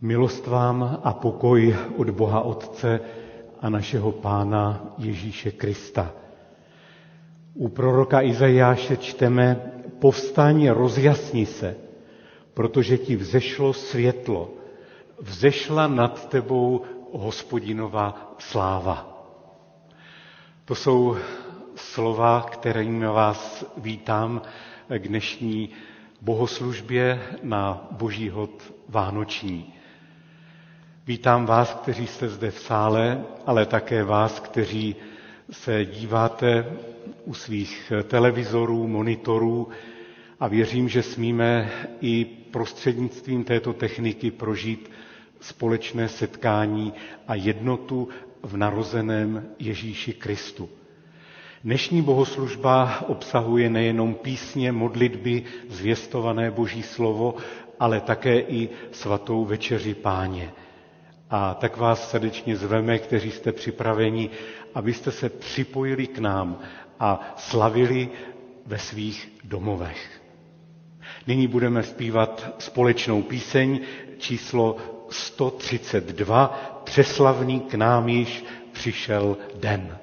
Milost vám a pokoj od Boha Otce a našeho Pána Ježíše Krista. U proroka Izajáše čteme: povstaň, rozjasni se, protože ti vzešlo světlo, vzešla nad tebou Hospodinova sláva. To jsou slova, kterými vás vítám k dnešní bohoslužbě na Boží hod vánoční. Vítám vás, kteří jste zde v sále, ale také vás, kteří se díváte u svých televizorů, monitorů, a věřím, že smíme i prostřednictvím této techniky prožít společné setkání a jednotu v narozeném Ježíši Kristu. Dnešní bohoslužba obsahuje nejenom písně, modlitby, zvěstované Boží slovo, ale také i svatou večeři Páně. A tak vás srdečně zveme, kteří jste připraveni, abyste se připojili k nám a slavili ve svých domovech. Nyní budeme zpívat společnou píseň číslo 132. Přeslavný k nám již přišel den.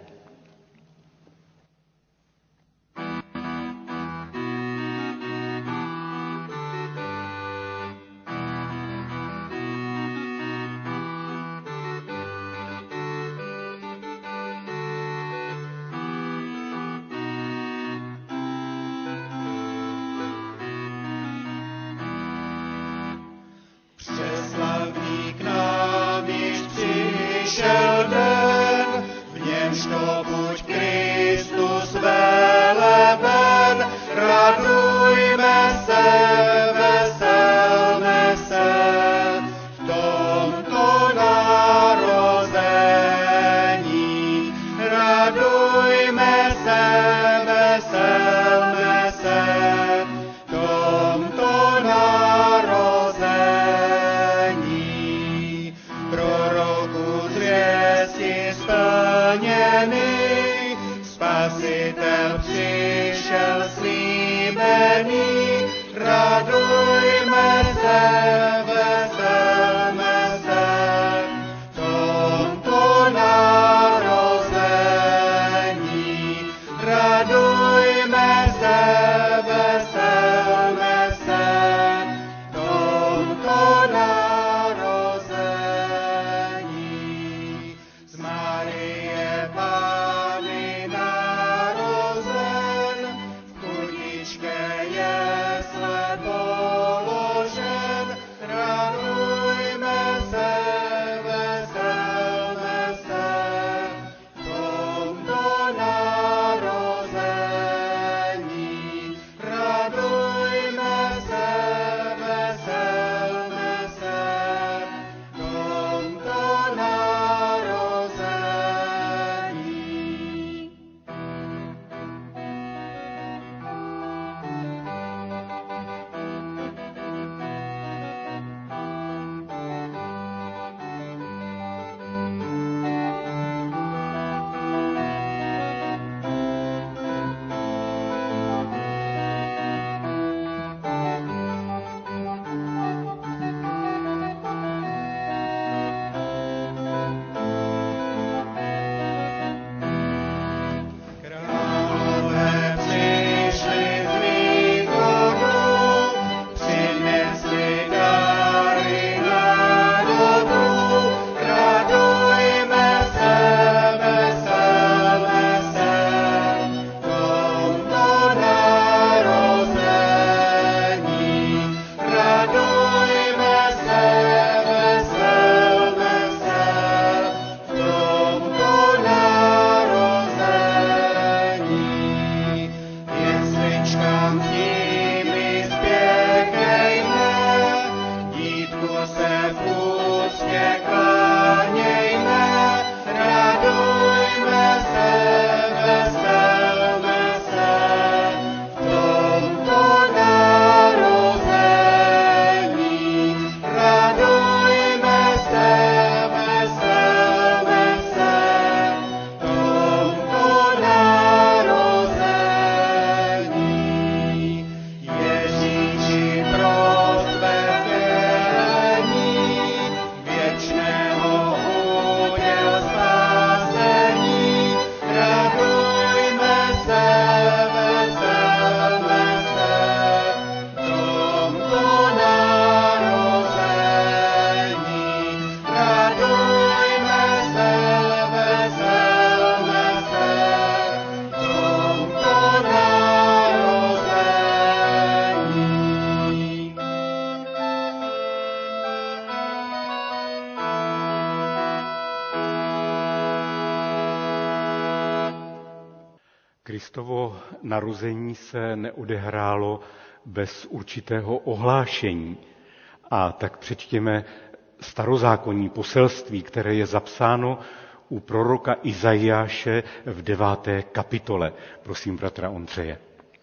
Kristovo narození se neodehrálo bez určitého ohlášení. A tak přečtěme starozákonní poselství, které je zapsáno u proroka Izajáše v 9. kapitole. Prosím bratra Ondřeje.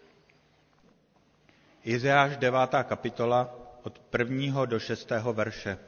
Izajáš 9. kapitola od 1. do 6. verše.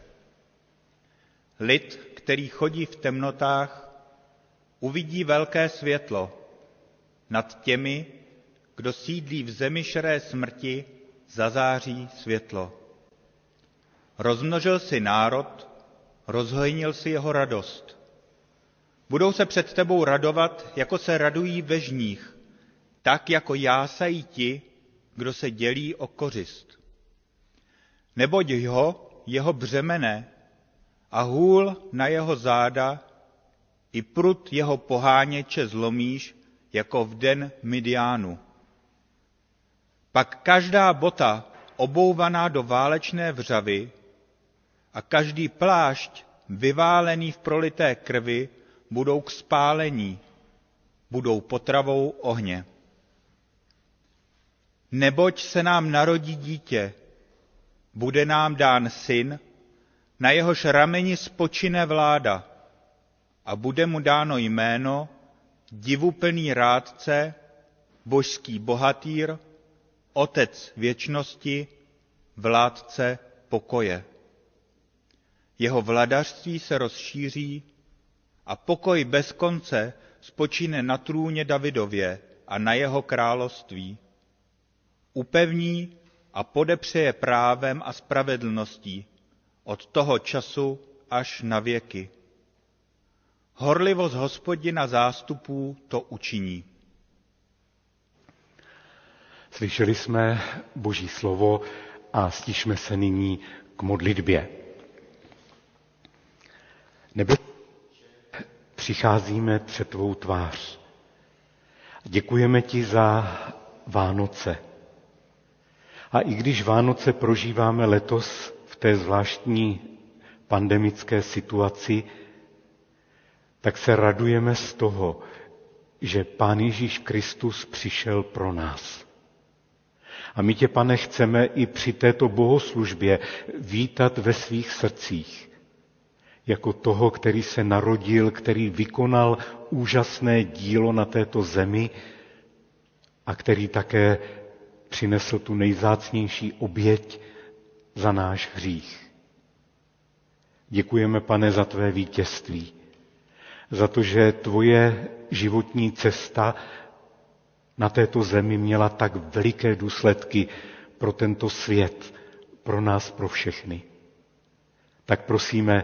Lid, který chodí v temnotách, uvidí velké světlo. Nad těmi, kdo sídlí v zemi šeré smrti, zazáří světlo. Rozmnožil si národ, rozhojnil si jeho radost. Budou se před tebou radovat, jako se radují ve žních, tak jako jásají ti, kdo se dělí o kořist. Neboť jeho břemene a hůl na jeho záda i prut jeho poháněče zlomíš, jako v den Midiánu. Pak každá bota obouvaná do válečné vřavy a každý plášť vyválený v prolité krvi budou k spálení, budou potravou ohně. Neboť se nám narodí dítě, bude nám dán syn, na jehož rameni spočine vláda a bude mu dáno jméno Divuplný rádce, božský bohatýr, Otec věčnosti, vládce pokoje. Jeho vladařství se rozšíří a pokoj bez konce spočine na trůně Davidově a na jeho království. Upevní a podepřeje právem a spravedlností od toho času až na věky. Horlivost Hospodina zástupů to učiní. Slyšeli jsme Boží slovo a stišme se nyní k modlitbě. Přicházíme před tvou tvář. Děkujeme ti za Vánoce. A i když Vánoce prožíváme letos v té zvláštní pandemické situaci, tak se radujeme z toho, že Pán Ježíš Kristus přišel pro nás. A my tě, Pane, chceme i při této bohoslužbě vítat ve svých srdcích, jako toho, který se narodil, který vykonal úžasné dílo na této zemi a který také přinesl tu nejvzácnější oběť za náš hřích. Děkujeme, Pane, za tvé vítězství, za to, že tvoje životní cesta na této zemi měla tak veliké důsledky pro tento svět, pro nás, pro všechny. Tak prosíme,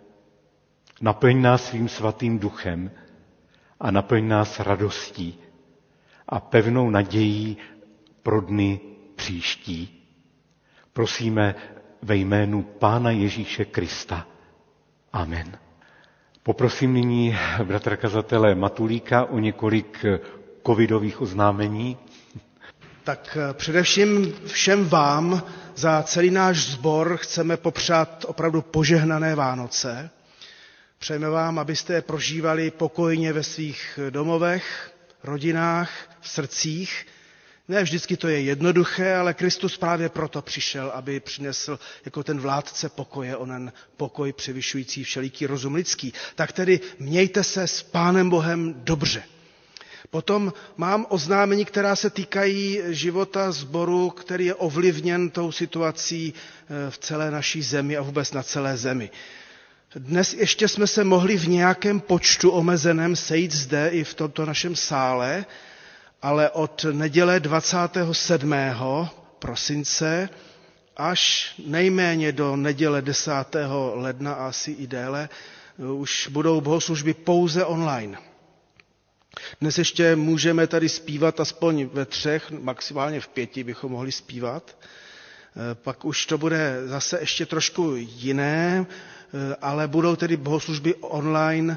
naplň nás svým svatým duchem a naplň nás radostí a pevnou nadějí pro dny příští. Prosíme ve jménu Pána Ježíše Krista. Amen. Poprosím nyní bratra kazatele Matulíka o několik covidových oznámení. Tak především všem vám za celý náš sbor chceme popřát opravdu požehnané Vánoce. Přejeme vám, abyste je prožívali pokojně ve svých domovech, rodinách, v srdcích. Ne vždycky to je jednoduché, ale Kristus právě proto přišel, aby přinesl jako ten vládce pokoje, onen pokoj převyšující všeliký rozum lidský. Tak tedy mějte se s Pánem Bohem dobře. Potom mám oznámení, která se týkají života sboru, který je ovlivněn tou situací v celé naší zemi a vůbec na celé zemi. Dnes ještě jsme se mohli v nějakém počtu omezeném sejít zde i v tomto našem sále, ale od neděle 27. prosince až nejméně do neděle 10. ledna a asi i déle už budou bohoslužby pouze online. Dnes ještě můžeme tady zpívat aspoň ve 3, maximálně v 5 bychom mohli zpívat. Pak už to bude zase ještě trošku jiné, ale budou tedy bohoslužby online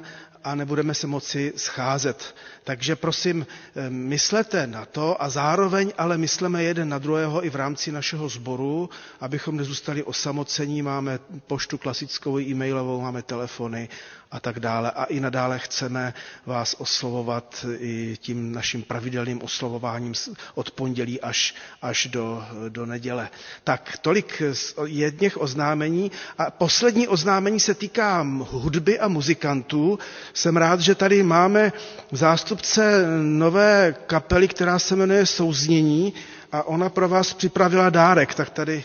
a nebudeme se moci scházet. Takže prosím, myslete na to a zároveň ale mysleme jeden na druhého i v rámci našeho sboru, abychom nezůstali osamocení. Máme poštu klasickou, e-mailovou, máme telefony a tak dále. A i nadále chceme vás oslovovat i tím naším pravidelným oslovováním od pondělí až do neděle. Tak tolik jedněch oznámení. A poslední oznámení se týká hudby a muzikantů. Jsem rád, že tady máme zástupce nové kapely, která se jmenuje Souznění a ona pro vás připravila dárek. Tak tady...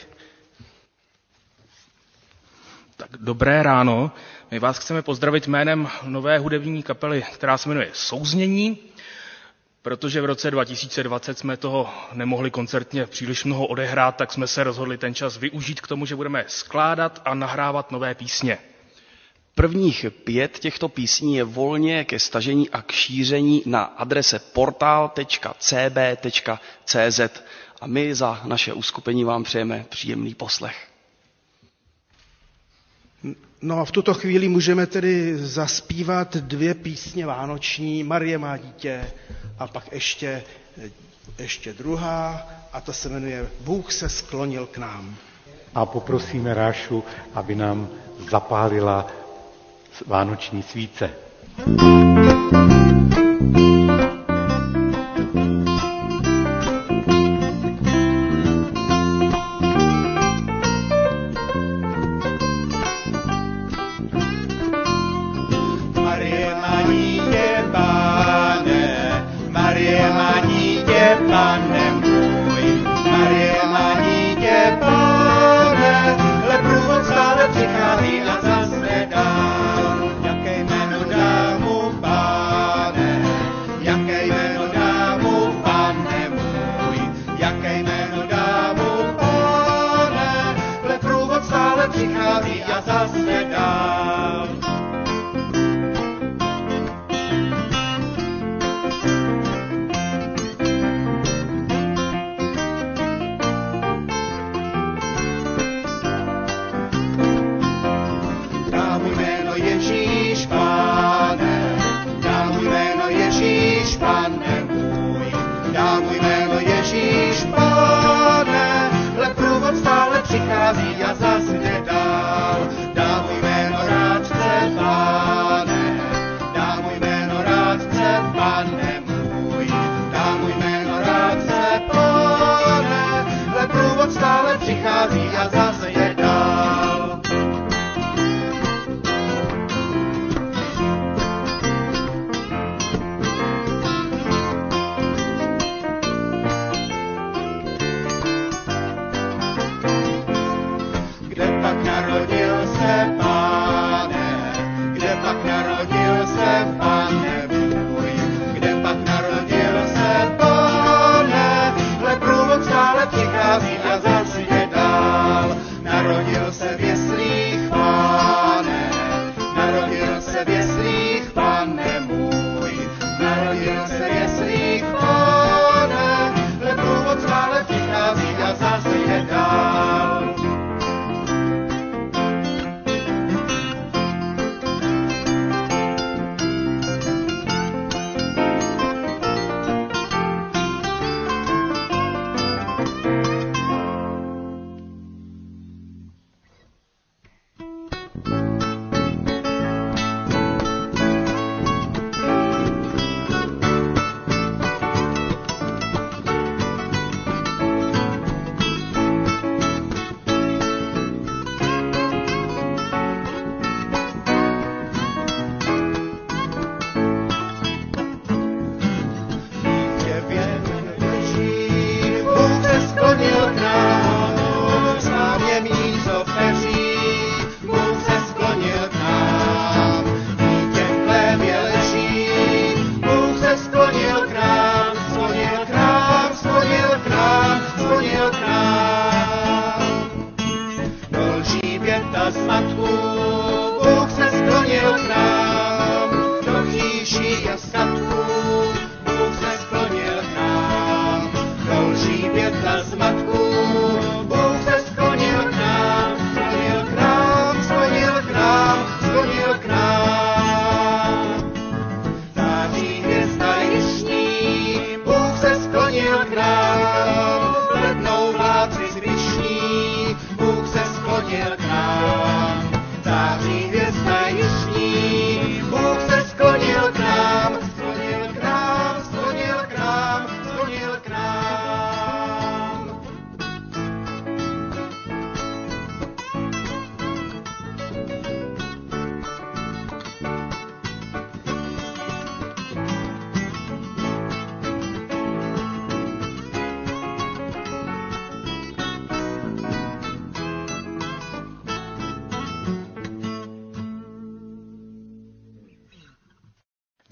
Tak dobré ráno. My vás chceme pozdravit jménem nové hudební kapely, která se jmenuje Souznění, protože v roce 2020 jsme toho nemohli koncertně příliš mnoho odehrát, tak jsme se rozhodli ten čas využít k tomu, že budeme skládat a nahrávat nové písně. Prvních 5 těchto písní je volně ke stažení a k šíření na adrese portal.cb.cz a my za naše uskupení vám přejeme příjemný poslech. No a v tuto chvíli můžeme tedy zaspívat 2 písně vánoční, Marie má dítě a pak ještě druhá a ta se jmenuje Bůh se sklonil k nám. A poprosíme Rášu, aby nám zapálila vánoční svíce.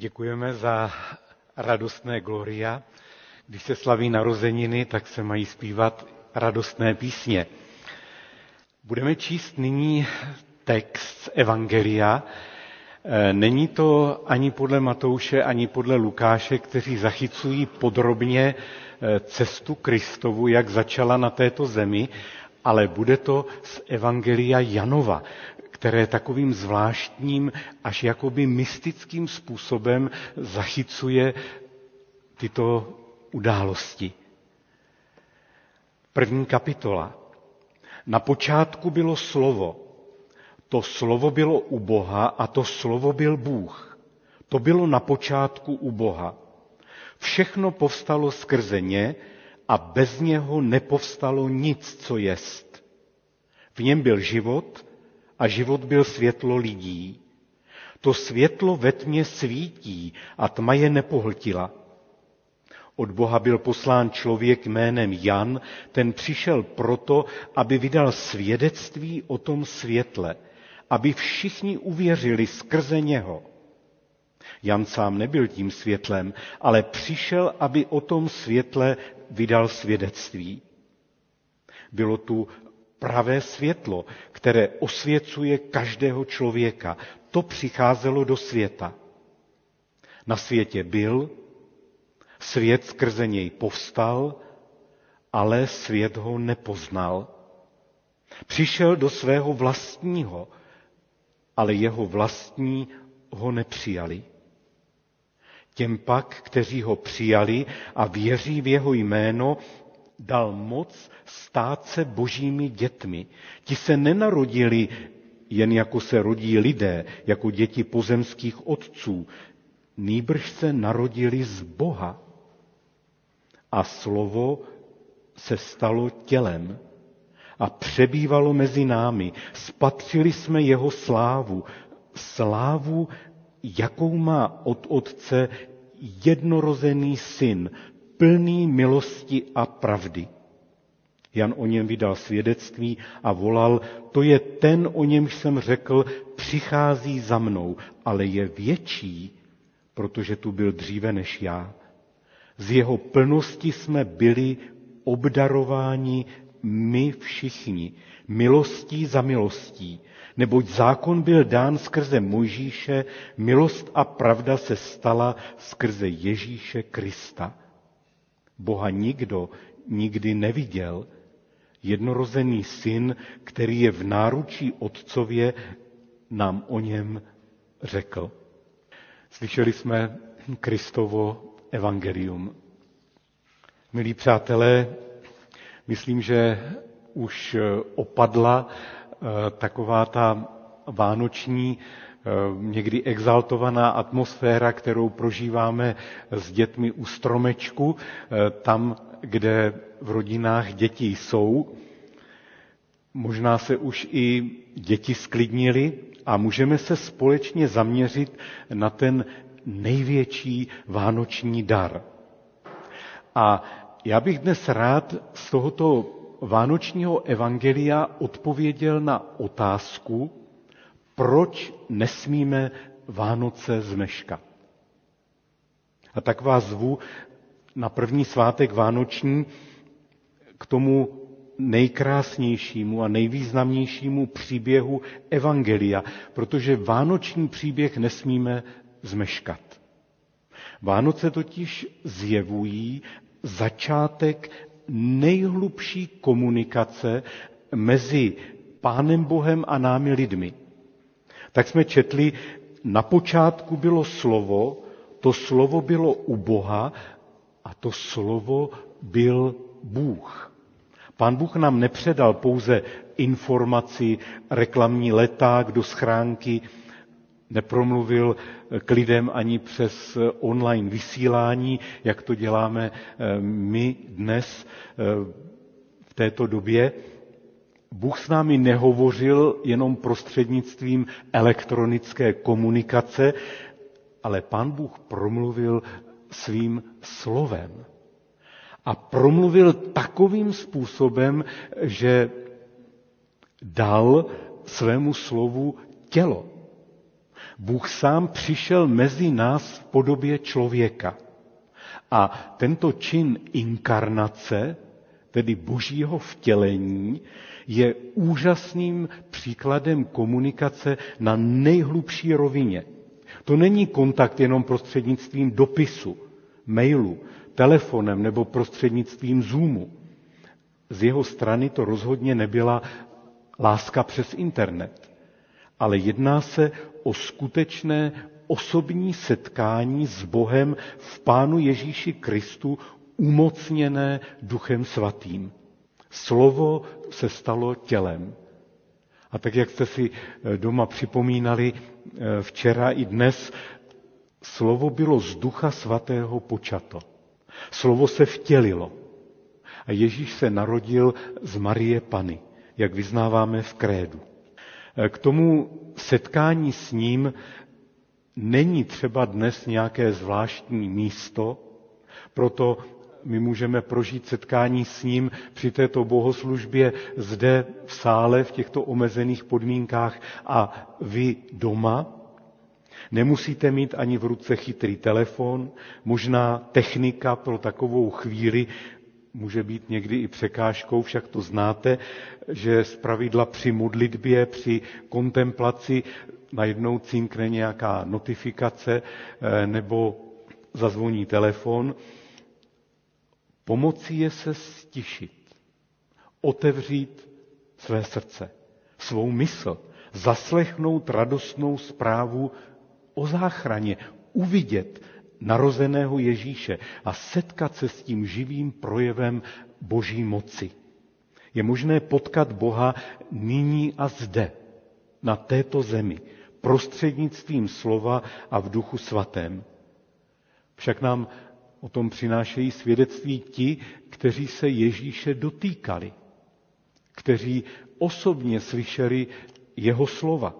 Děkujeme za radostné gloria. Když se slaví narozeniny, tak se mají zpívat radostné písně. Budeme číst nyní text z Evangelia. Není to ani podle Matouše, ani podle Lukáše, kteří zachycují podrobně cestu Kristovu, jak začala na této zemi, ale bude to z Evangelia Janova, které takovým zvláštním, až jakoby mystickým způsobem zachycuje tyto události. První kapitola. Na počátku bylo slovo. To slovo bylo u Boha a to slovo byl Bůh. To bylo na počátku u Boha. Všechno povstalo skrze ně a bez něho nepovstalo nic, co jest. V něm byl život a život byl světlo lidí. To světlo ve tmě svítí a tma je nepohltila. Od Boha byl poslán člověk jménem Jan, ten přišel proto, aby vydal svědectví o tom světle, aby všichni uvěřili skrze něho. Jan sám nebyl tím světlem, ale přišel, aby o tom světle vydal svědectví. Bylo tu pravé světlo, které osvěcuje každého člověka. To přicházelo do světa. Na světě byl, svět skrze něj povstal, ale svět ho nepoznal. Přišel do svého vlastního, ale jeho vlastní ho nepřijali. Těm pak, kteří ho přijali a věří v jeho jméno, dal moc stát se božími dětmi. Ti se nenarodili jen jako se rodí lidé, jako děti pozemských otců, nýbrž se narodili z Boha. A slovo se stalo tělem a přebývalo mezi námi. Spatřili jsme jeho slávu, slávu, jakou má od Otce jednorozený syn, plný milosti a pravdy. Jan o něm vydal svědectví a volal, to je ten, o němž jsem řekl, přichází za mnou, ale je větší, protože tu byl dříve než já. Z jeho plnosti jsme byli obdarováni my všichni, milostí za milostí, neboť zákon byl dán skrze Mojžíše, milost a pravda se stala skrze Ježíše Krista. Boha nikdo nikdy neviděl, jednorozený syn, který je v náručí Otcově, nám o něm řekl. Slyšeli jsme Kristovo evangelium. Milí přátelé, myslím, že už opadla taková ta vánoční, někdy exaltovaná atmosféra, kterou prožíváme s dětmi u stromečku, tam, kde v rodinách děti jsou. Možná se už i děti sklidnily a můžeme se společně zaměřit na ten největší vánoční dar. A já bych dnes rád z tohoto vánočního evangelia odpověděl na otázku, proč nesmíme Vánoce zmeškat. A tak vás zvu na první svátek vánoční k tomu nejkrásnějšímu a nejvýznamnějšímu příběhu evangelia, protože vánoční příběh nesmíme zmeškat. Vánoce totiž zjevují začátek nejhlubší komunikace mezi Pánem Bohem a námi lidmi. Tak jsme četli, na počátku bylo slovo, to slovo bylo u Boha a to slovo byl Bůh. Pán Bůh nám nepředal pouze informaci, reklamní leták do schránky, nepromluvil k lidem ani přes online vysílání, jak to děláme my dnes v této době. Bůh s námi nehovořil jenom prostřednictvím elektronické komunikace, ale Pán Bůh promluvil svým slovem. A promluvil takovým způsobem, že dal svému slovu tělo. Bůh sám přišel mezi nás v podobě člověka. A tento čin inkarnace, tedy božího vtělení, je úžasným příkladem komunikace na nejhlubší rovině. To není kontakt jenom prostřednictvím dopisu, mailu, telefonem nebo prostřednictvím Zoomu. Z jeho strany to rozhodně nebyla láska přes internet, ale jedná se o skutečné osobní setkání s Bohem v Pánu Ježíši Kristu, umocněné Duchem Svatým. Slovo se stalo tělem. A tak, jak jste si doma připomínali včera i dnes, slovo bylo z Ducha Svatého počato. Slovo se vtělilo. A Ježíš se narodil z Marie Panny, jak vyznáváme v krédu. K tomu setkání s ním není třeba dnes nějaké zvláštní místo, proto my můžeme prožít setkání s ním při této bohoslužbě zde v sále, v těchto omezených podmínkách a vy doma. Nemusíte mít ani v ruce chytrý telefon, možná technika pro takovou chvíli může být někdy i překážkou, však to znáte, že zpravidla při modlitbě, při kontemplaci najednou cinkne nějaká notifikace nebo zazvoní telefon. Pomocí je se stišit, otevřít své srdce, svou mysl, zaslechnout radostnou zprávu o záchraně, uvidět narozeného Ježíše a setkat se s tím živým projevem Boží moci. Je možné potkat Boha nyní a zde, na této zemi, prostřednictvím slova a v Duchu Svatém. Však nám o tom přinášejí svědectví ti, kteří se Ježíše dotýkali, kteří osobně slyšeli jeho slova.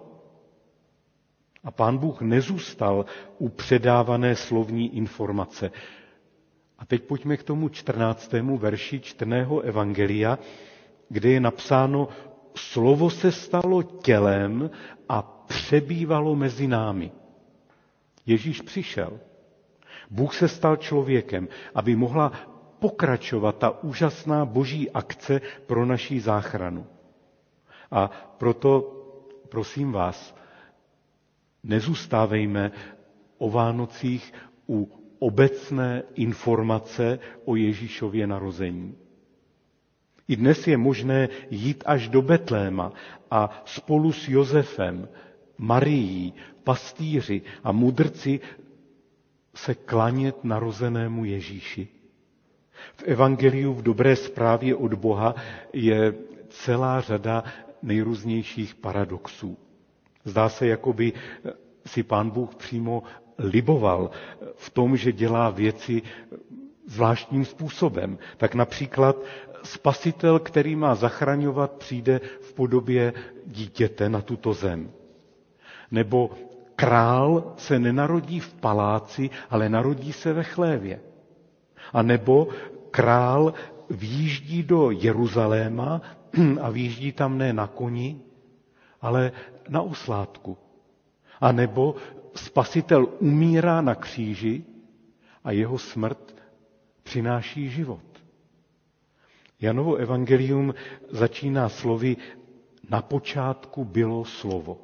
A Pán Bůh nezůstal u předávané slovní informace. A teď pojďme k tomu 14. verši čteného evangelia, kde je napsáno: slovo se stalo tělem a přebývalo mezi námi. Ježíš přišel. Bůh se stal člověkem, aby mohla pokračovat ta úžasná boží akce pro naši záchranu. A proto, prosím vás, nezůstávejme o Vánocích u obecné informace o Ježíšově narození. I dnes je možné jít až do Betléma a spolu s Josefem, Marií, pastýři a mudrci se klanět narozenému Ježíši. V evangeliu v dobré zprávě od Boha je celá řada nejrůznějších paradoxů. Zdá se, jako by si Pán Bůh přímo liboval v tom, že dělá věci zvláštním způsobem. Tak například spasitel, který má zachraňovat, přijde v podobě dítěte na tuto zem. Nebo král se nenarodí v paláci, ale narodí se ve chlévě. A nebo král vjíždí do Jeruzaléma a vjíždí tam ne na koni, ale na oslátku. A nebo spasitel umírá na kříži a jeho smrt přináší život. Janovo evangelium začíná slovy: na počátku bylo slovo.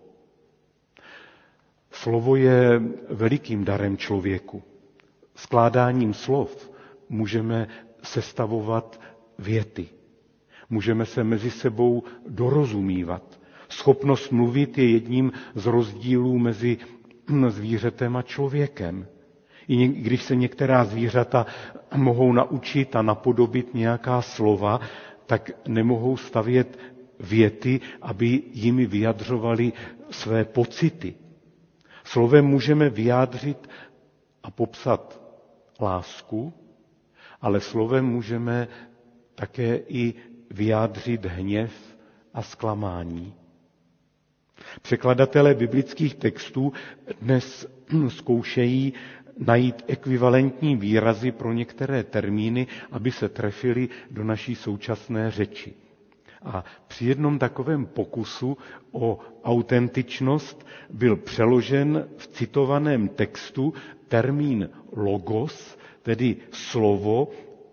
Slovo je velikým darem člověku. Skládáním slov můžeme sestavovat věty. Můžeme se mezi sebou dorozumívat. Schopnost mluvit je jedním z rozdílů mezi zvířetem a člověkem. I když se některá zvířata mohou naučit a napodobit nějaká slova, tak nemohou stavět věty, aby jimi vyjadřovali své pocity. Slovem můžeme vyjádřit a popsat lásku, ale slovem můžeme také i vyjádřit hněv a zklamání. Překladatelé biblických textů dnes zkoušejí najít ekvivalentní výrazy pro některé termíny, aby se trefily do naší současné řeči. A při jednom takovém pokusu o autentičnost byl přeložen v citovaném textu termín logos, tedy slovo,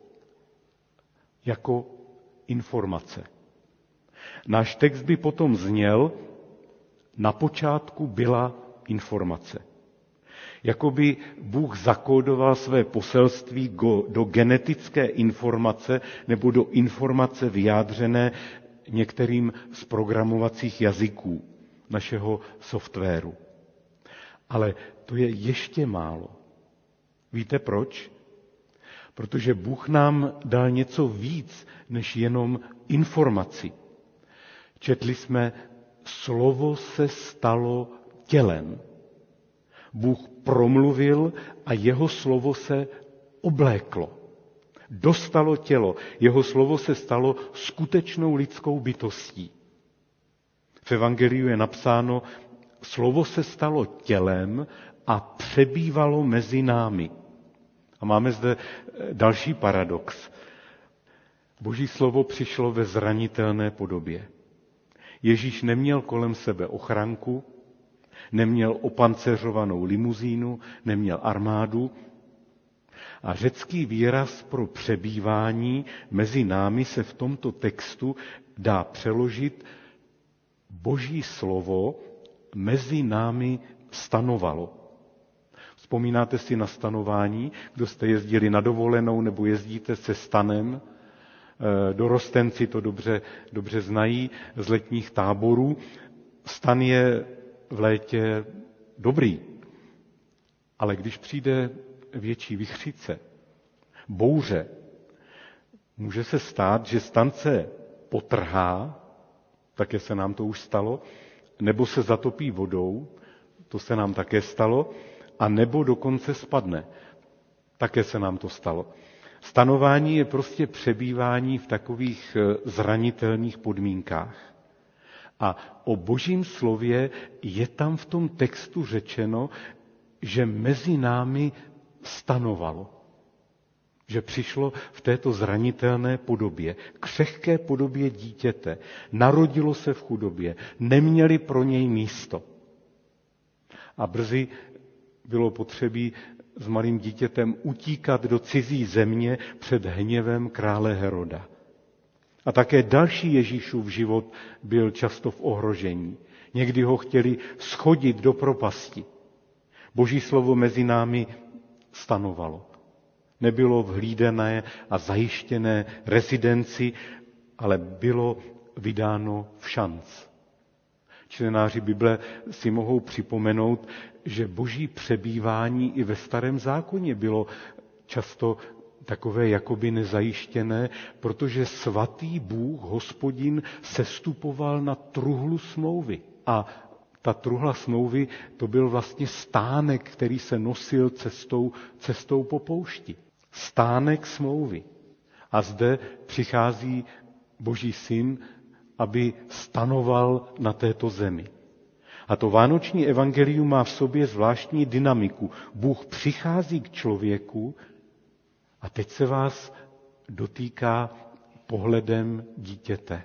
jako informace. Náš text by potom zněl: na počátku byla informace. Jakoby Bůh zakódoval své poselství do genetické informace nebo do informace vyjádřené některým z programovacích jazyků našeho softwaru. Ale to je ještě málo. Víte proč? Protože Bůh nám dal něco víc než jenom informaci. Četli jsme: slovo se stalo tělem. Bůh promluvil a jeho slovo se obléklo. Dostalo tělo. Jeho slovo se stalo skutečnou lidskou bytostí. V evangeliu je napsáno: slovo se stalo tělem a přebývalo mezi námi. A máme zde další paradox. Boží slovo přišlo ve zranitelné podobě. Ježíš neměl kolem sebe ochranku, neměl opanceřovanou limuzínu, neměl armádu. A řecký výraz pro přebývání mezi námi se v tomto textu dá přeložit: Boží slovo mezi námi stanovalo. Vzpomínáte si na stanování, kdo jste jezdili na dovolenou nebo jezdíte se stanem? Dorostenci to dobře znají z letních táborů. Stan je v létě dobrý, ale když přijde větší vichřice, bouře, může se stát, že stan se potrhá, také se nám to už stalo, nebo se zatopí vodou, to se nám také stalo, a nebo dokonce spadne. Také se nám to stalo. Stanování je prostě přebývání v takových zranitelných podmínkách. A o Božím slově je tam v tom textu řečeno, že mezi námi stanovalo. Že přišlo v této zranitelné podobě, křehké podobě dítěte, narodilo se v chudobě, neměli pro něj místo. A brzy bylo potřebí s malým dítětem utíkat do cizí země před hněvem krále Heroda. A také další Ježíšův život byl často v ohrožení. Někdy ho chtěli schodit do propasti. Boží slovo mezi námi stanovalo. Nebylo v hlídané a zajištěné rezidenci, ale bylo vydáno v šanc. Čtenáři Bible si mohou připomenout, že Boží přebývání i ve Starém zákoně bylo často takové jakoby nezajištěné, protože svatý Bůh, Hospodin, sestupoval na truhlu smlouvy. A ta truhla smlouvy, to byl vlastně stánek, který se nosil cestou po poušti. Stánek smlouvy. A zde přichází Boží syn, aby stanoval na této zemi. A to vánoční evangelium má v sobě zvláštní dynamiku. Bůh přichází k člověku a teď se vás dotýká pohledem dítěte.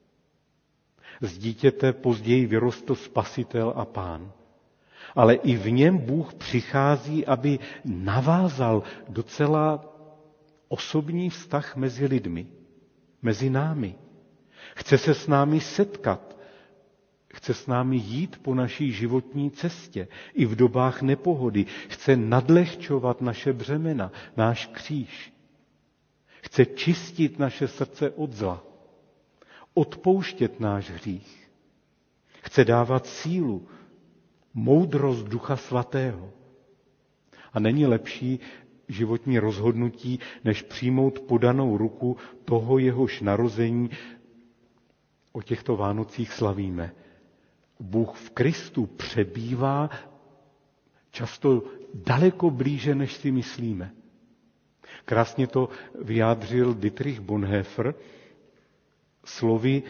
Z dítěte později vyrostl Spasitel a Pán. Ale i v něm Bůh přichází, aby navázal docela osobní vztah mezi lidmi, mezi námi. Chce se s námi setkat, chce s námi jít po naší životní cestě, i v dobách nepohody. Chce nadlehčovat naše břemena, náš kříž. Chce čistit naše srdce od zla, odpouštět náš hřích. Chce dávat sílu, moudrost Ducha Svatého. A není lepší životní rozhodnutí, než přijmout podanou ruku toho, jehož narození o těchto Vánocích slavíme. Bůh v Kristu přebývá často daleko blíže, než si myslíme. Krásně to vyjádřil Dietrich Bonhoeffer slovy: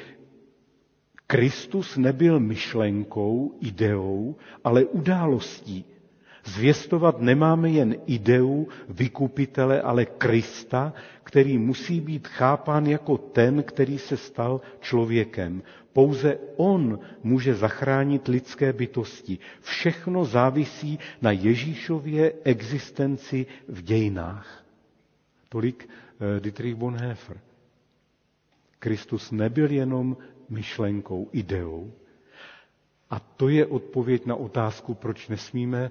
Kristus nebyl myšlenkou, ideou, ale událostí. Zvěstovat nemáme jen ideu vykupitele, ale Krista, který musí být chápán jako ten, který se stal člověkem. Pouze on může zachránit lidské bytosti. Všechno závisí na Ježíšově existenci v dějinách. Tolik Dietrich Bonhoeffer. Kristus nebyl jenom myšlenkou, ideou. A to je odpověď na otázku, proč nesmíme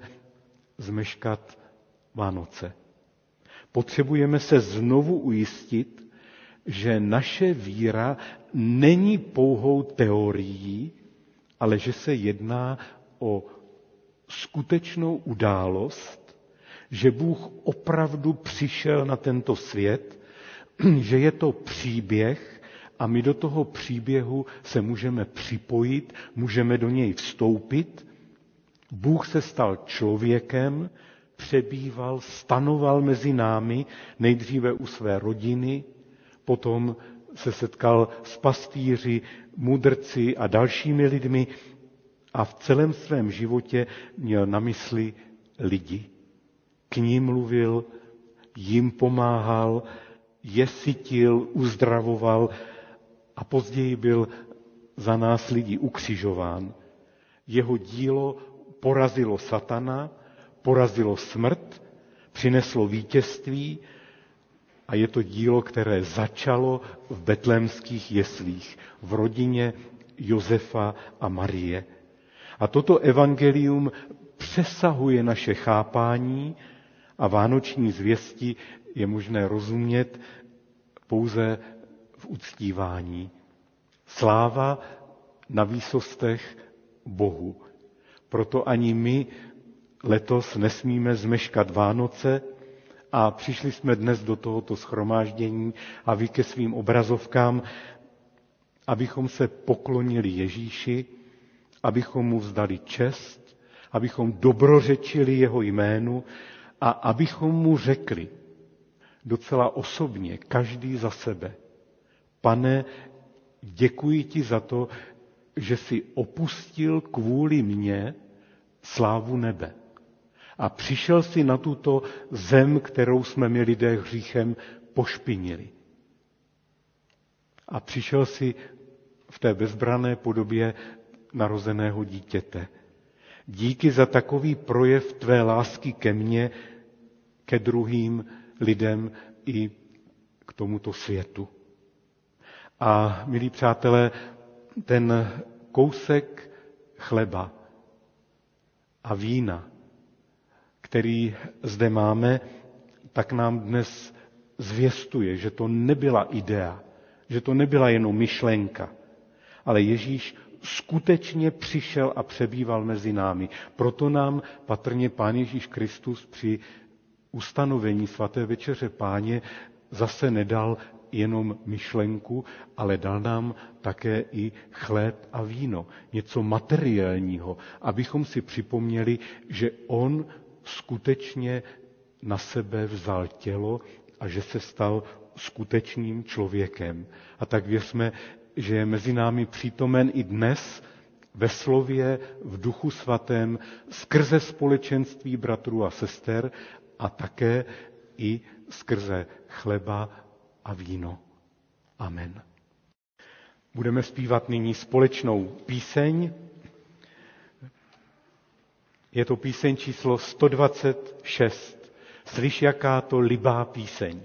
zmeškat Vánoce. Potřebujeme se znovu ujistit, že naše víra není pouhou teorií, ale že se jedná o skutečnou událost, že Bůh opravdu přišel na tento svět, že je to příběh a my do toho příběhu se můžeme připojit, můžeme do něj vstoupit. Bůh se stal člověkem, přebýval, stanoval mezi námi, nejdříve u své rodiny, potom se setkal s pastýři, mudrci a dalšími lidmi a v celém svém životě měl na mysli lidi. K ním mluvil, jim pomáhal, je sytil, uzdravoval a později byl za nás lidí ukřižován. Jeho dílo porazilo satana, porazilo smrt, přineslo vítězství a je to dílo, které začalo v betlémských jeslích, v rodině Josefa a Marie. A toto evangelium přesahuje naše chápání a vánoční zvěsti je možné rozumět pouze v uctívání. Sláva na výsostech Bohu. Proto ani my letos nesmíme zmeškat Vánoce a přišli jsme dnes do tohoto shromáždění a vy ke svým obrazovkám, abychom se poklonili Ježíši, abychom mu vzdali čest, abychom dobrořečili jeho jménu a abychom mu řekli docela osobně, každý za sebe: Pane, děkuji ti za to, že jsi opustil kvůli mně slávu nebe. A přišel si na tuto zem, kterou jsme my lidé hříchem pošpinili. A přišel si v té bezbranné podobě narozeného dítěte. Díky za takový projev tvé lásky ke mně, ke druhým lidem i k tomuto světu. A milí přátelé, ten kousek chleba a vína, který zde máme, tak nám dnes zvěstuje, že to nebyla idea, že to nebyla jenom myšlenka, ale Ježíš skutečně přišel a přebýval mezi námi. Proto nám patrně Pán Ježíš Kristus při ustanovení svaté večeře Páně zase nedal jenom myšlenku, ale dal nám také i chléb a víno, něco materiálního, abychom si připomněli, že on skutečně na sebe vzal tělo a že se stal skutečným člověkem. A tak věřme, že je mezi námi přítomen i dnes ve slově, v Duchu Svatém, skrze společenství bratrů a sester a také i skrze chleba a víno. Amen. Budeme zpívat nyní společnou píseň. Je to píseň číslo 126. Slyš, jaká to libá píseň.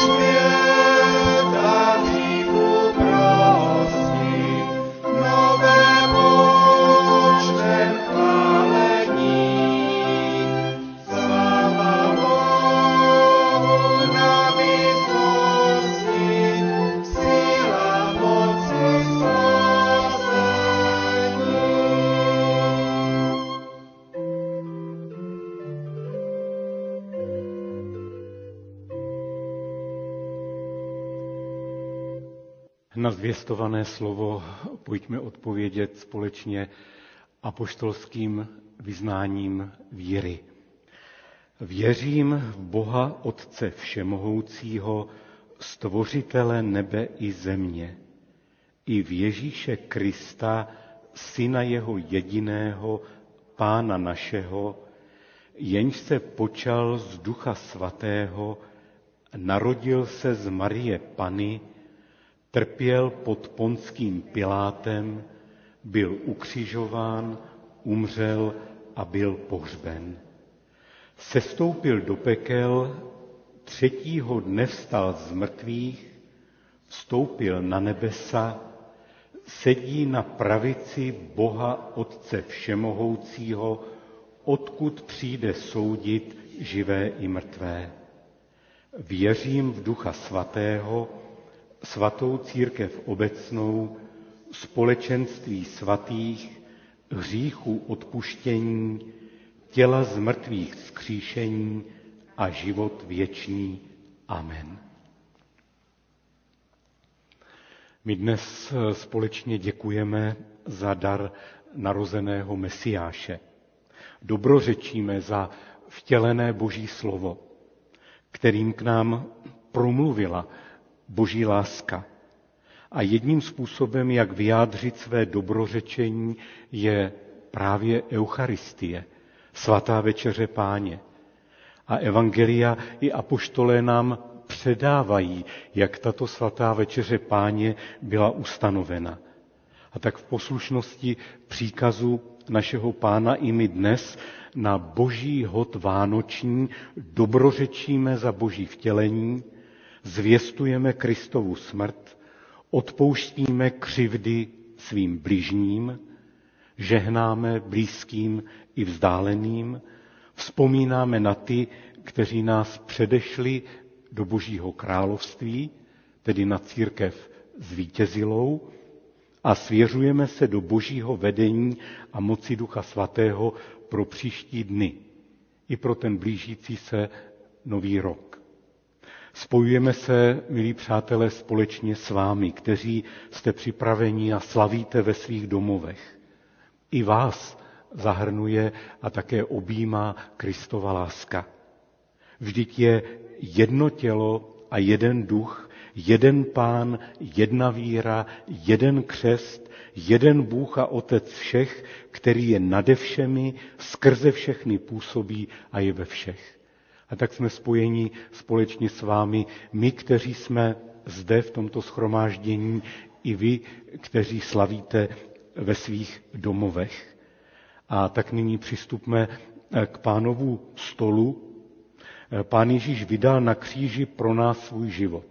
Na zvěstované slovo pojďme odpovědět společně apoštolským vyznáním víry. Věřím v Boha Otce Všemohoucího, stvořitele nebe i země, i v Ježíše Krista, Syna jeho jediného, Pána našeho, jenž se počal z Ducha Svatého, narodil se z Marie Panny, trpěl pod Ponským Pilátem, byl ukřižován, umřel a byl pohřben. Sestoupil do pekel, 3. dne vstal z mrtvých, vstoupil na nebesa, sedí na pravici Boha Otce Všemohoucího, odkud přijde soudit živé i mrtvé. Věřím v Ducha Svatého, svatou církev obecnou, společenství svatých, hříchů odpuštění, těla z mrtvých vzkříšení a život věčný. Amen. My dnes společně děkujeme za dar narozeného Mesiáše. Dobrořečíme za vtělené Boží slovo, kterým k nám promluvila Boží láska. A jedním způsobem, jak vyjádřit své dobrořečení, je právě Eucharistie, svatá večeře Páně. A evangelia i apoštolé nám předávají, jak tato svatá večeře Páně byla ustanovena. A tak v poslušnosti příkazu našeho Pána i my dnes na Boží hod vánoční dobrořečíme za Boží vtělení, zvěstujeme Kristovu smrt, odpouštíme křivdy svým bližním, žehnáme blízkým i vzdáleným, vzpomínáme na ty, kteří nás předešli do Božího království, tedy na církev zvítězilou, a svěřujeme se do Božího vedení a moci Ducha Svatého pro příští dny i pro ten blížící se nový rok. Spojujeme se, milí přátelé, společně s vámi, kteří jste připraveni a slavíte ve svých domovech. I vás zahrnuje a také objímá Kristova láska. Vždyť je jedno tělo a jeden duch, jeden Pán, jedna víra, jeden křest, jeden Bůh a Otec všech, který je nade všemi, skrze všechny působí a je ve všech. A tak jsme spojeni společně s vámi, my, kteří jsme zde v tomto shromáždění, i vy, kteří slavíte ve svých domovech. A tak nyní přistupme k Pánovu stolu. Pán Ježíš vydal na kříži pro nás svůj život,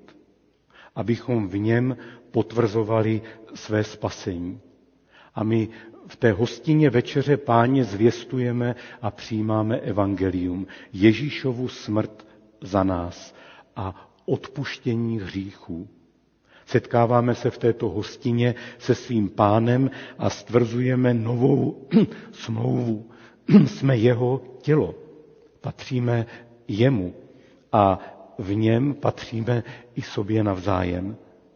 abychom v něm potvrzovali své spasení. A my v té hostině večeře Páně zvěstujeme a přijímáme evangelium, Ježíšovu smrt za nás a odpuštění hříchů. Setkáváme se v této hostině se svým Pánem a stvrzujeme novou smlouvu. Jsme jeho tělo, patříme jemu a v něm patříme i sobě navzájem.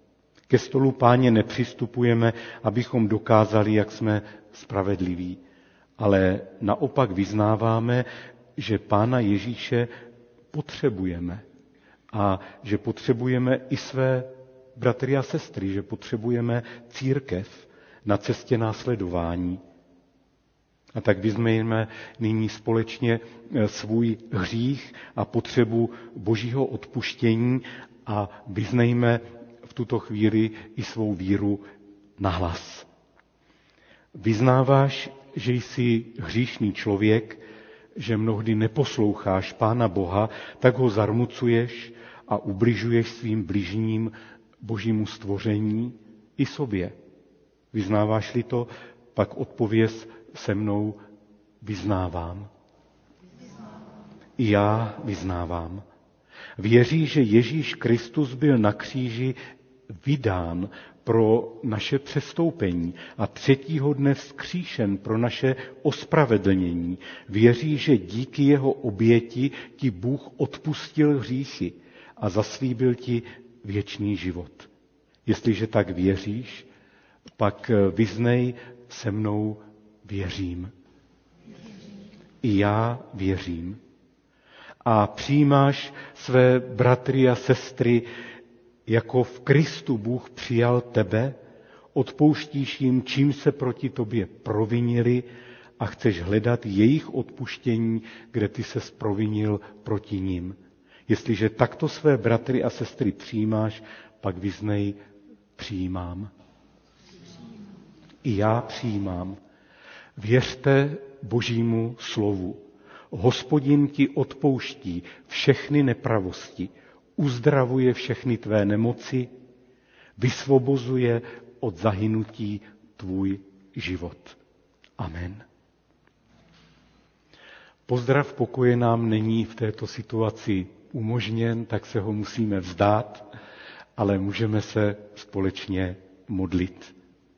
Ke stolu Páně nepřistupujeme, abychom dokázali, jak jsme spravedliví, ale naopak vyznáváme, že Pána Ježíše potřebujeme a že potřebujeme i své bratry a sestry, že potřebujeme církev na cestě následování. A tak vyznejme nyní společně svůj hřích a potřebu Božího odpuštění a vyznejme v tuto chvíli i svou víru nahlas. Vyznáváš, že jsi hříšný člověk, že mnohdy neposloucháš Pána Boha, tak ho zarmucuješ a ubližuješ svým bližním Božímu stvoření i sobě. Vyznáváš-li to, pak odpověz se mnou: vyznávám. I já vyznávám. Věří, že Ježíš Kristus byl na kříži vydán pro naše přestoupení a 3. dne vzkříšen pro naše ospravedlnění. Věří, že díky jeho oběti ti Bůh odpustil hříchy a zaslíbil ti věčný život. Jestliže tak věříš, pak vyznej se mnou: věřím. I já věřím. A přijímáš své bratry a sestry, jako v Kristu Bůh přijal tebe, odpouštíš jim, čím se proti tobě provinili, a chceš hledat jejich odpuštění, kde ty ses provinil proti nim. Jestliže takto své bratry a sestry přijímáš, pak vyznej: přijímám. I já přijímám. Věřte Božímu slovu. Hospodin ti odpouští všechny nepravosti, uzdravuje všechny tvé nemoci, vysvobozuje od zahynutí tvůj život. Amen. Pozdrav pokoje nám není v této situaci umožněn, tak se ho musíme vzdát, ale můžeme se společně modlit.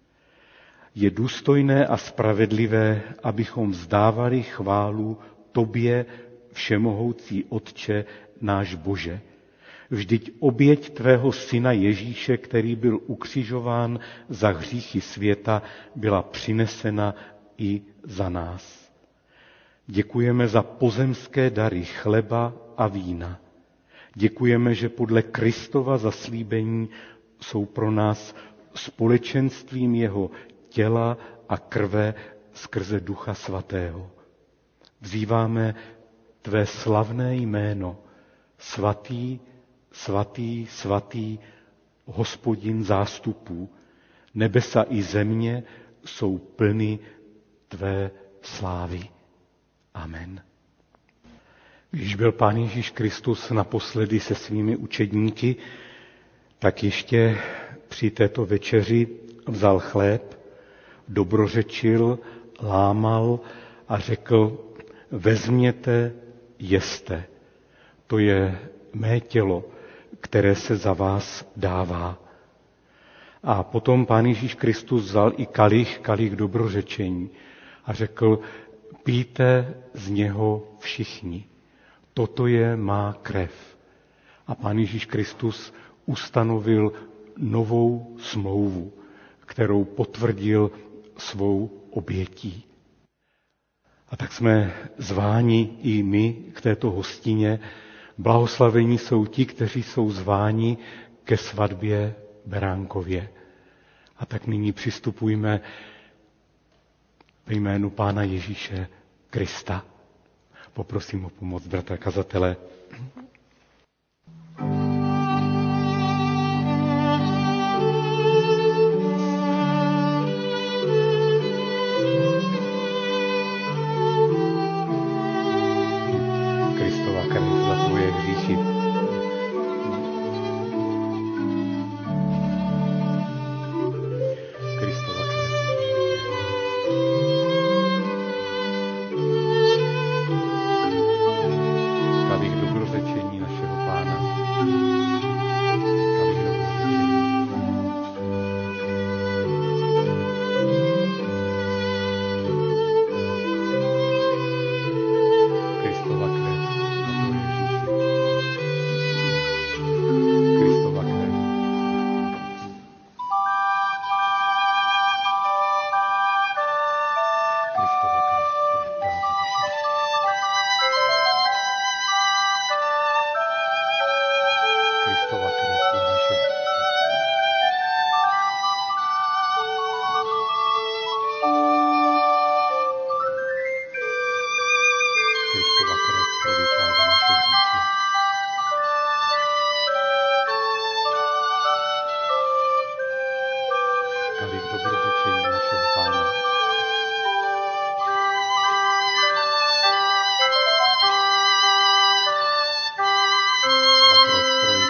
Je důstojné a spravedlivé, abychom vzdávali chválu tobě, všemohoucí Otče, náš Bože. Vždyť oběť tvého syna Ježíše, který byl ukřižován za hříchy světa, byla přinesena i za nás. Děkujeme za pozemské dary chleba a vína. Děkujeme, že podle Kristova zaslíbení jsou pro nás společenstvím jeho těla a krve skrze Ducha Svatého. Vzýváme tvé slavné jméno, svatý, svatý, svatý, Hospodin zástupů. Nebesa i země jsou plny tvé slávy. Amen. Když byl Pán Ježíš Kristus naposledy se svými učedníky, tak ještě při této večeři vzal chléb, dobrořečil, lámal a řekl: vezměte, jeste. To je mé tělo, které se za vás dává. A potom Pán Ježíš Kristus vzal i kalich dobrořečení a řekl: pijte z něho všichni. Toto je má krev. A Pán Ježíš Kristus ustanovil novou smlouvu, kterou potvrdil svou obětí. A tak jsme zváni i my k této hostině. Blahoslavení jsou ti, kteří jsou zváni ke svatbě beránkově. A tak nyní přistupujme ve jménu Pána Ježíše Krista. Poprosím o pomoc bratra kazatele. Kristova krev za tvoje hříchy. Kristova krev. Kalich dobrořečení našeho Pána. Kalich dobrořečení. Kristova krev za tvoje hříchy. Kristova krev. Kristova krev prolitá za naše hříchy. Kristova krev za naše hříchy. Kristova krev prolitá za naše hříchy. Kalich dobrořečení našeho Pána. A krev prolitá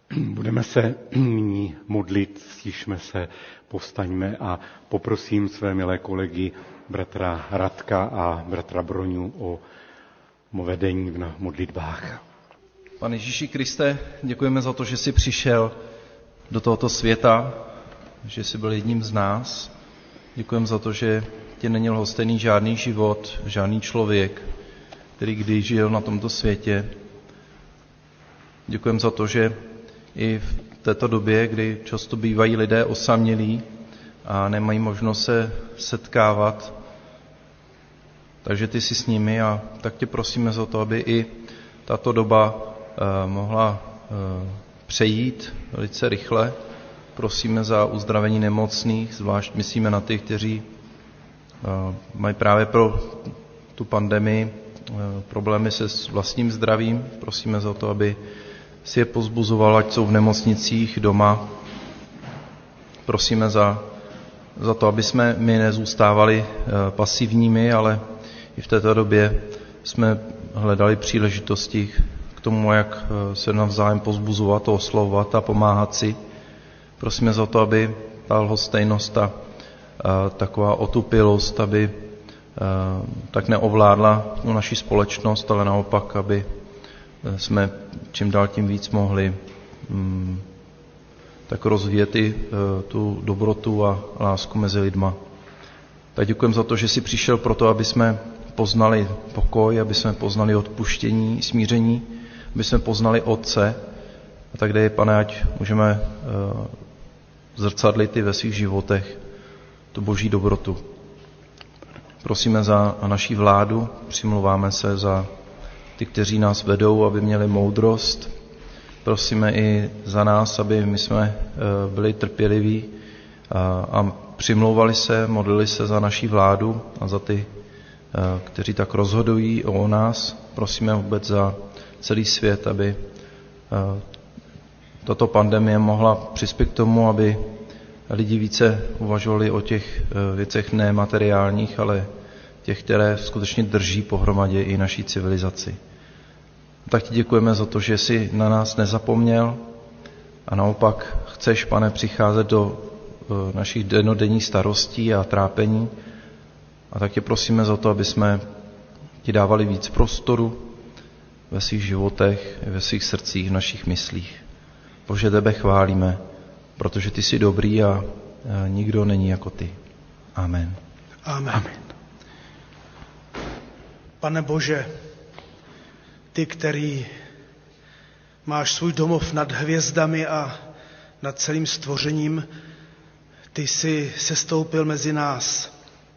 Budeme se nyní modlit, stišme se, povstaňme a poprosím své milé kolegy, bratra Radka a bratra Broňu o vedení v modlitbách. Pane Ježíši Kriste, děkujeme za to, že jsi přišel do tohoto světa, že jsi byl jedním z nás. Děkujeme za to, že tě není lhostejný žádný život, žádný člověk, který kdy žil na tomto světě. Děkujeme za to, že i v této době, kdy často bývají lidé osamělí a nemají možnost se setkávat, takže ty jsi s nimi a tak tě prosíme za to, aby i tato doba mohla přejít velice rychle. Prosíme za uzdravení nemocných, zvlášť myslíme na ty, kteří mají právě pro tu pandemii problémy se vlastním zdravím. Prosíme za to, aby si je pozbuzoval, ať jsou v nemocnicích, doma. Prosíme za to, aby jsme my nezůstávali pasivními, ale i v této době jsme hledali příležitosti k tomu, jak se navzájem pozbuzovat, oslovovat a pomáhat si. Prosíme za to, aby ta lhostejnost a taková otupilost, aby tak neovládla naši společnost, ale naopak, aby jsme čím dál tím víc mohli tak rozvíjet i tu dobrotu a lásku mezi lidma. Tak děkujeme za to, že jsi přišel proto, aby jsme poznali pokoj, aby jsme poznali odpuštění, smíření, aby jsme poznali Otce. A tak dej, Pane, ať můžeme zrcadlit i ve svých životech tu boží dobrotu. Prosíme za naši vládu, přimlouváme se za ty, kteří nás vedou, aby měli moudrost. Prosíme i za nás, aby my jsme byli trpěliví a přimlouvali se, modlili se za naši vládu a za ty, kteří tak rozhodují o nás. Prosíme vůbec za celý svět, aby tato pandemie mohla přispět k tomu, aby lidi více uvažovali o těch věcech nemateriálních, ale těch, které skutečně drží pohromadě i naší civilizaci. Tak ti děkujeme za to, že jsi na nás nezapomněl a naopak chceš, Pane, přicházet do našich dennodenních starostí a trápení. A tak tě prosíme za to, aby jsme ti dávali víc prostoru ve svých životech, ve svých srdcích, v našich myslích. Bože, tebe chválíme, protože ty jsi dobrý a nikdo není jako ty. Amen. Amen. Amen. Pane Bože, ty, který máš svůj domov nad hvězdami a nad celým stvořením, ty jsi sestoupil mezi nás.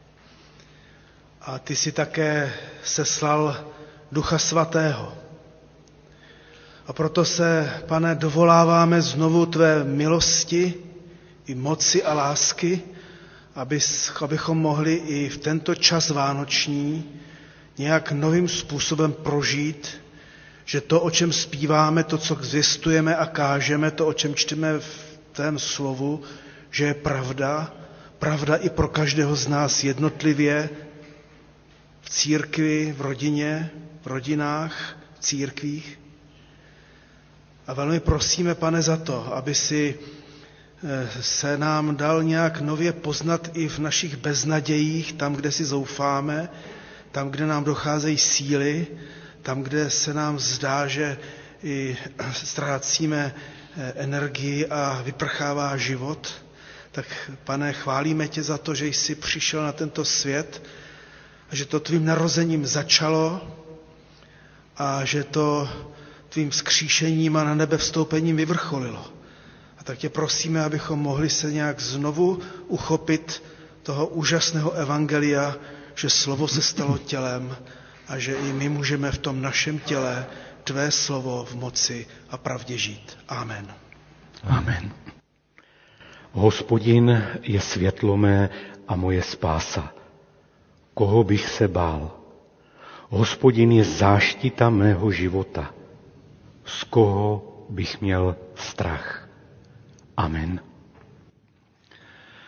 A ty jsi také seslal Ducha Svatého. A proto se, Pane, dovoláváme znovu tvé milosti i moci a lásky, abychom mohli i v tento čas vánoční nějak novým způsobem prožít, že to, o čem zpíváme, to, co zvěstujeme a kážeme, to, o čem čteme v tém slovu, že je pravda, pravda i pro každého z nás jednotlivě, v církvi, v rodině, v rodinách, v církvích. A velmi prosíme, Pane, za to, aby si se nám dal nějak nově poznat i v našich beznadějích, tam, kde si zoufáme, tam, kde nám docházejí síly, tam, kde se nám zdá, že i ztrácíme energii a vyprchává život. Tak, Pane, chválíme tě za to, že jsi přišel na tento svět a že to tvým narozením začalo a že to tvým vzkříšením a na nebe vstoupením vyvrcholilo. A tak tě prosíme, abychom mohli se nějak znovu uchopit toho úžasného evangelia, že slovo se stalo tělem a že i my můžeme v tom našem těle tvé slovo v moci a pravdě žít. Amen. Amen. Hospodin je světlo mé a moje spása. Koho bych se bál? Hospodin je záštita mého života. Z koho bych měl strach? Amen.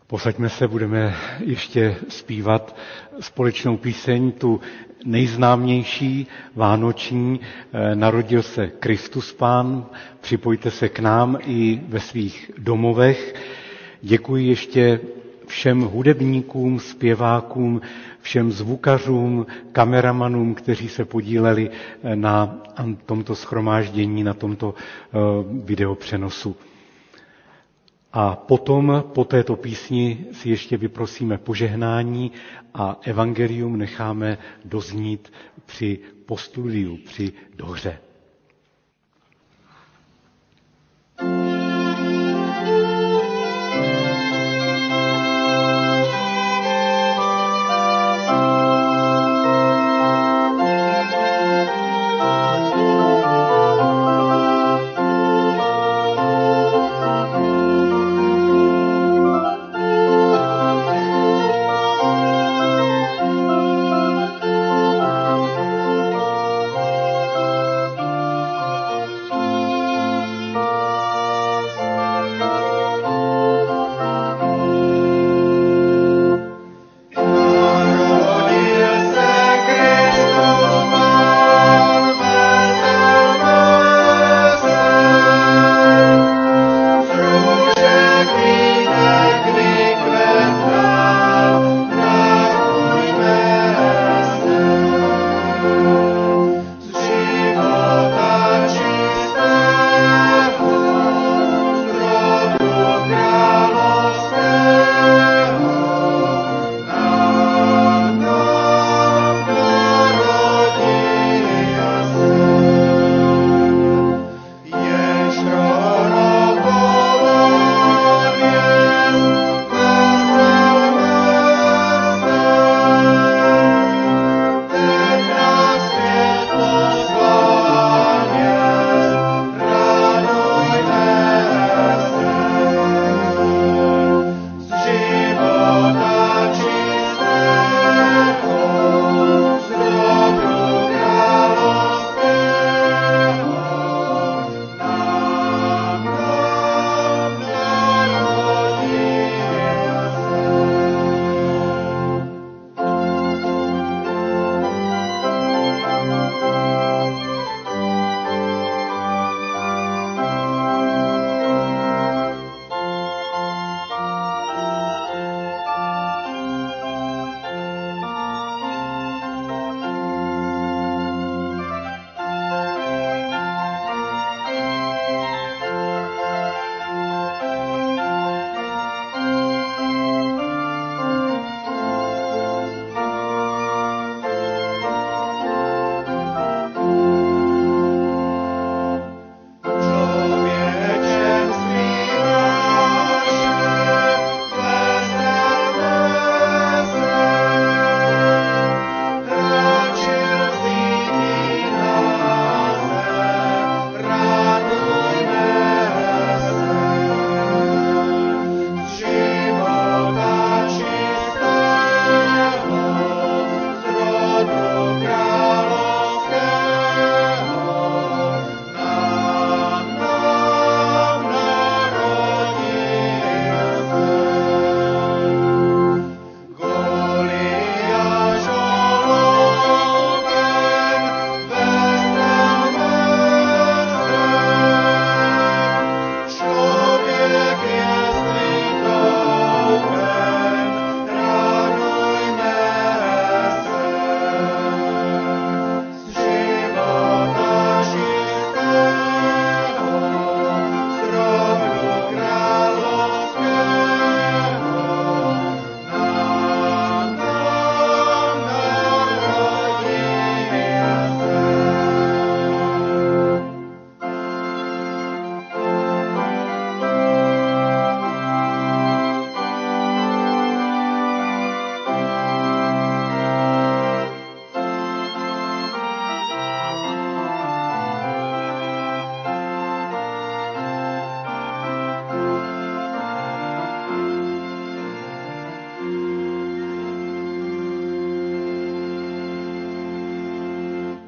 Posaďme se, budeme ještě zpívat společnou píseň, tu nejznámější vánoční, Narodil se Kristus Pán. Připojte se k nám i ve svých domovech. Děkuji ještě všem hudebníkům, zpěvákům, všem zvukařům, kameramanům, kteří se podíleli na tomto shromáždění, na tomto videopřenosu. A potom po této písni si ještě vyprosíme požehnání a evangelium necháme doznít při postudiu, při dohře.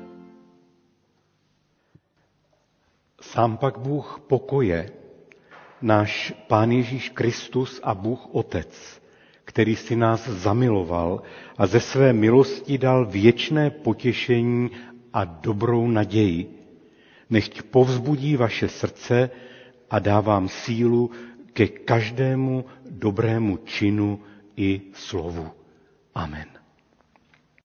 Sám pak Bůh pokoje náš Pán Ježíš Kristus a Bůh Otec, který si nás zamiloval a ze své milosti dal věčné potěšení a dobrou naději, nechť povzbudí vaše srdce a dá vám sílu ke každému dobrému činu i slovu. Amen.